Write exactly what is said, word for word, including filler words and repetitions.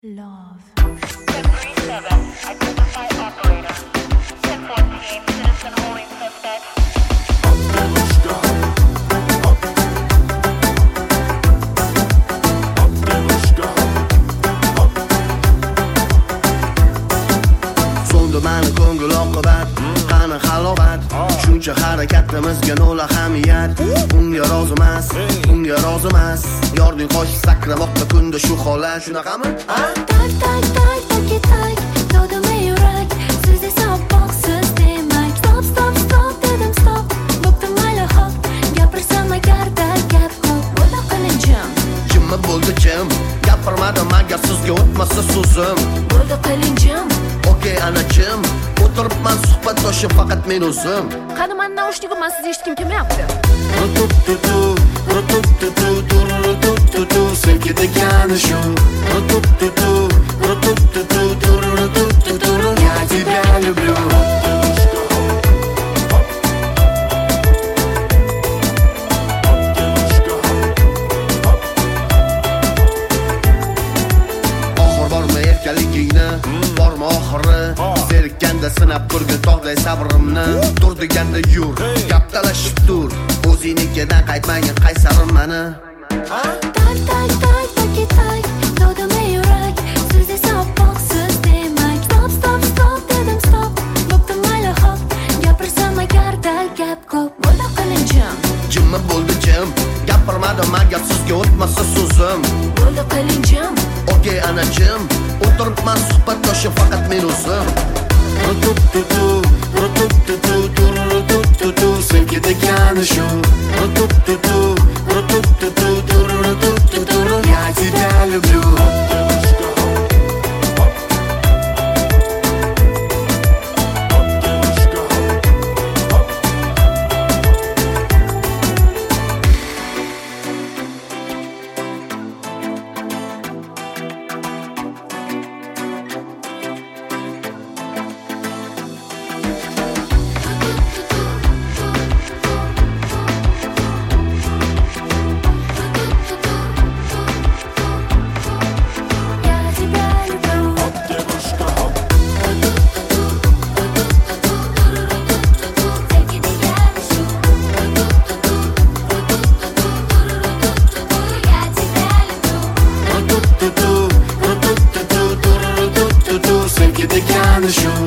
Love. ten thirty-seven, identify operator. ten fourteen, citizen holding suspect. So'ndi mani ko'ngil oqibat, qani halovat. Shuncha harakatimizga nol ahamiyat. Unga rozimas, unga rozimas. Yording qo'sh sakramoqda kunda shu holat, shunaqami? Tak tak tak tak tak dodimay yurak siz esa oppoqsiz demak stop stop stop dedim stop bo'pti mayli hop gapirsam agarda gap ko'p bo'la qilinchim Jimma bo'ldi jim, gapirmadim agar sizga o'tmasa so'zim. bo'ldi qilinchim Okey anachim, o'tiribman suhbatdoshim faqat men o'zim. qani man naushnikim man sizni eshitgim kelmayapti Rutututu, rutututu, rutututu, sevgi degani shu. Rutututu, rutututu, rutututu, я тебя люблю. Oxir bormi erkaligingni, bormi oxiri? Zerikkanda sinab ko'rgin tog'day sabrimni. Tur deganda yur, gap talashib tur. O'zingnikidan qaytmagin qaysarim mani. tak tak tak tak tak dodimay yurak siz esa oppoqsiz demak stop stop stop dedim stop bo'pti mayli hop gapirsam agarda gap ko'p bo'la qilinchim Jimma bo'ldi jim, gapirmadim agar sizga o'tmasa so'zim. bo'ldi qilinchim Okey anachim, o'tiribman suhbatdoshim faqat men o'zim. Rutututu, rutututu, rutututu, sevgi degani shu. Rutututu, rutututu, rutututu, я тебя люблю. Я тебя люблю Take it again Я тебя люблю Rutututu, rutututu, rutututu, sevgi degani shu.